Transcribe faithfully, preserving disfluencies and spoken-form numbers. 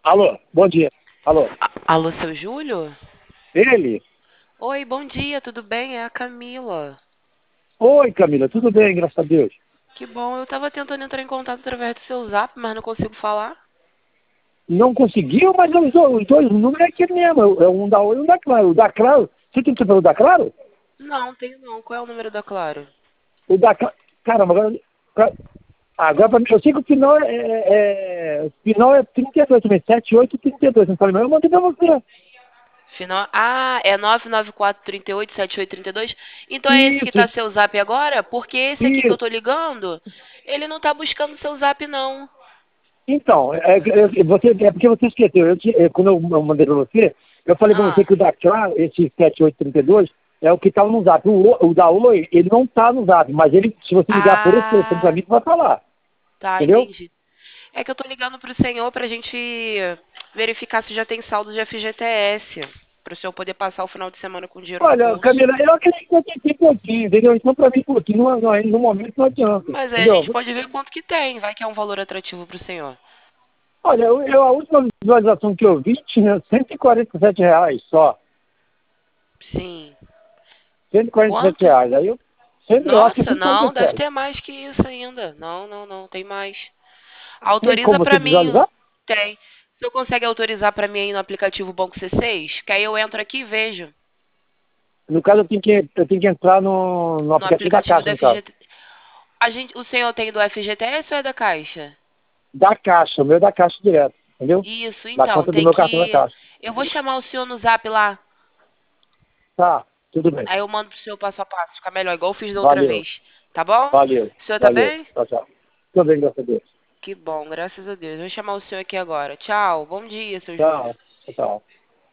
Alô, bom dia. Alô, A- Alô, seu Júlio? ele? Oi, bom dia, tudo bem? É a Camila. Oi, Camila, tudo bem, graças a Deus. Que bom, eu tava tentando entrar em contato através do seu zap, mas não consigo falar. Não conseguiu, mas os dois, os dois números é aquele mesmo, é um da Oi e um da Claro. O da Claro, você tem que saber o da Claro? Não, tenho não. Qual é o número da Claro? O da Claro, caramba, agora, agora pra mim, eu sei que o final é, é, é- o final é trinta e dois também, sete oito trinta e dois, não falei, mas eu mandei pra você. Final... Ah, é nove nove quatro, três oito, sete oito três dois. Então é esse que Isso, tá seu zap agora? Porque esse aqui que eu isso. tô ligando, ele não tá buscando seu zap, não. Então, é, é, você, é porque você esqueceu. Eu, te- é, quando eu eu mandei para você, eu falei para você Ah, que o da Claro, esse sete oito três dois, é o que estava no Zap. O, o- o da Oi, ele não está no Zap, mas ele, se você ligar por esse telefone para ah, mim, vai falar. tá, Entendeu? entendi. É que eu tô ligando pro senhor pra gente verificar se já tem saldo de F G T S. Pro senhor poder passar o final de semana com dinheiro no Olha, bolso. Camila, eu acredito que eu tenho que ter pouquinho, entendeu? Então, para mim, pouquinho, no, no, no momento, não adianta. Mas aí a gente Entendeu? pode ver quanto que tem. Vai que é um valor atrativo pro senhor. Olha, eu, eu- a última visualização que eu vi tinha cento e quarenta e sete reais só. Sim. cento e quarenta e sete Quanto? reais. Aí eu, sempre, eu acho que é Nossa, cento e quarenta não, e deve sete. ter mais que isso ainda. Não, não, não, tem mais. Tem Autoriza como você pra mim. visualizar? Tem. O senhor consegue autorizar pra mim aí no aplicativo Banco C seis? Que aí eu entro aqui e vejo. No caso, eu tenho que, eu tenho que entrar no, no No aplicativo da aplicativo do Caixa, no caso. F G T. A gente, o senhor tem do F G T S ou é da Caixa? Da Caixa, o meu é da Caixa direto, entendeu? Isso, Da então, conta do tem meu cartão da que. Caixa. Eu vou chamar o senhor no zap lá. Tá, tudo bem. Aí eu mando pro senhor passo a passo, ficar melhor, igual eu fiz da outra Valeu, vez. Tá bom? valeu, O senhor tá valeu. bem? Tchau, tchau. Tudo bem, graças a Deus. Que bom, graças a Deus. Vou chamar o senhor aqui agora. Tchau, bom dia, seu Júlio. Tchau, tchau.